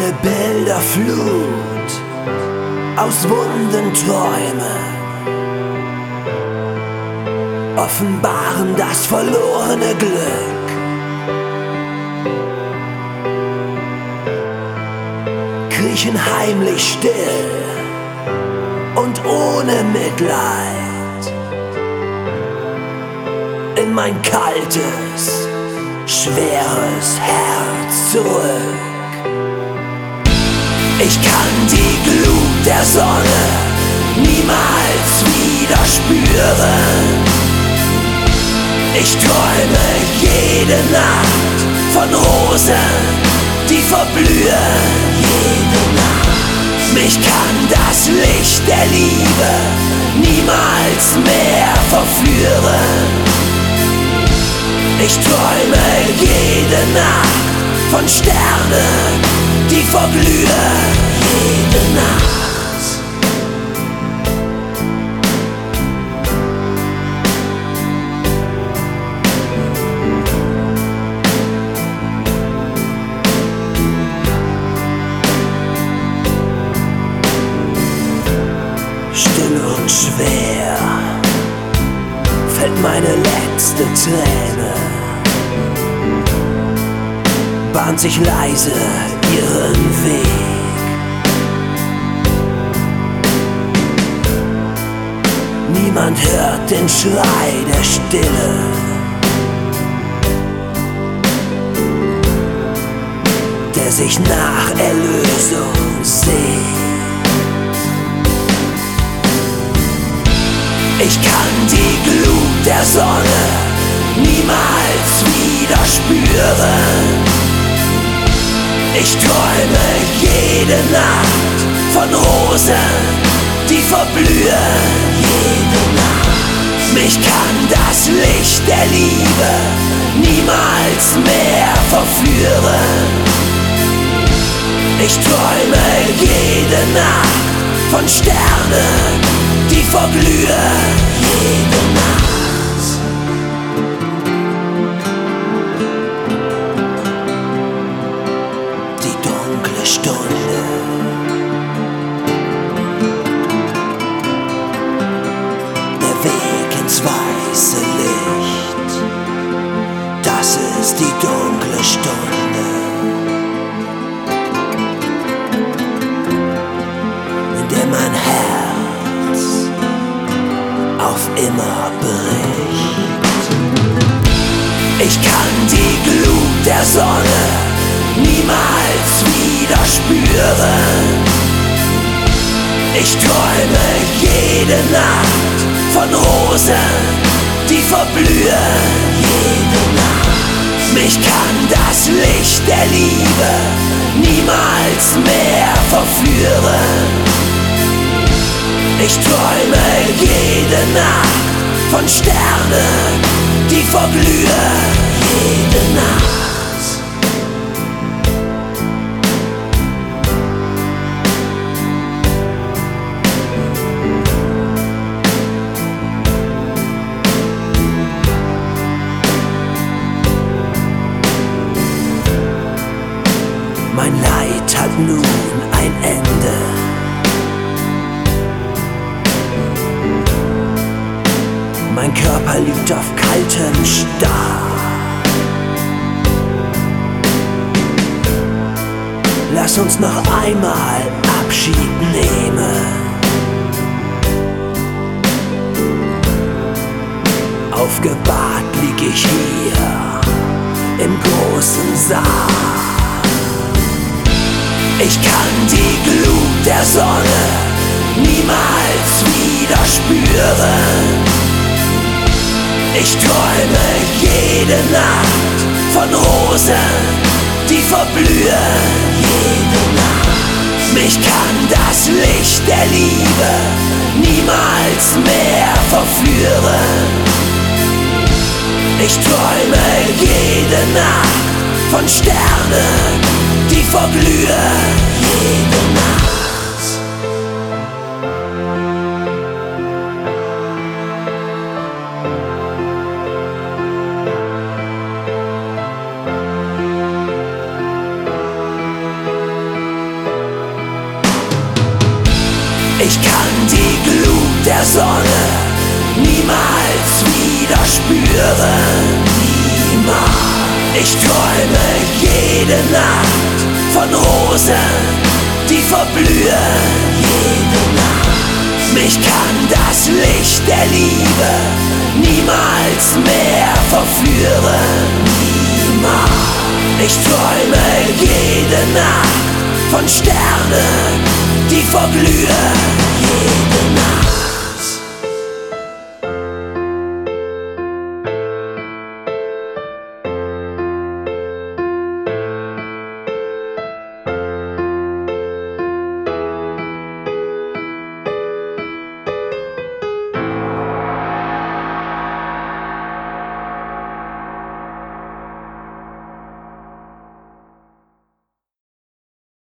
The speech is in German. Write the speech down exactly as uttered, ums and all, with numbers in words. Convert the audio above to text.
Eine Bilderflut aus wunden Träumen offenbaren das verlorene Glück. Kriechen heimlich still und ohne Mitleid in mein kaltes, schweres Herz zurück. Ich kann die Glut der Sonne niemals wieder spüren. Ich träume jede Nacht von Rosen, die verblühen. Jede Nacht. Mich kann das Licht der Liebe niemals mehr verführen. Ich träume jede Nacht von Sternen, die verglühen. Jede Nacht. Still und schwer fällt meine letzte Träne, bahnt sich leise ihren Weg. Niemand hört den Schrei der Stille. Der sich nach Erlösung sehnt. Ich kann die Glut der Sonne niemals wieder spüren. Ich träume jede Nacht von Rosen, die verblühen. Jede Nacht. Mich kann das Licht der Liebe niemals mehr verführen. Ich träume jede Nacht von Sternen, die verglühen. Jede Nacht. Die dunkle Stunde. Der Weg ins weiße Licht. Das ist die dunkle Stunde, in der mein Herz auf immer bricht. Ich kann die Glut der Sonne niemals wieder spüren. Ich träume jede Nacht von Rosen, die verblühen. Jede Nacht. Mich kann das Licht der Liebe niemals mehr verführen. Ich träume jede Nacht von Sternen, die verglühen. Jede Nacht. Mein Leid hat nun ein Ende. Mein Körper liegt auf kaltem Stahl. Lass uns noch einmal Abschied nehmen. Aufgebahrt lieg ich hier im großen Saal. Ich kann die Glut der Sonne niemals wieder spüren. Ich träume jede Nacht von Rosen, die verblühen. Jede Nacht. Mich kann das Licht der Liebe niemals mehr verführen. Ich träume jede Nacht von Sternen, die verglühen. Jede Nacht. Sonne niemals wieder spüren. Niemals. Ich träume jede Nacht von Rosen, die verblühen. Jede Nacht. Mich kann das Licht der Liebe niemals mehr verführen. Niemals. Ich träume jede Nacht von Sternen, die verglühen.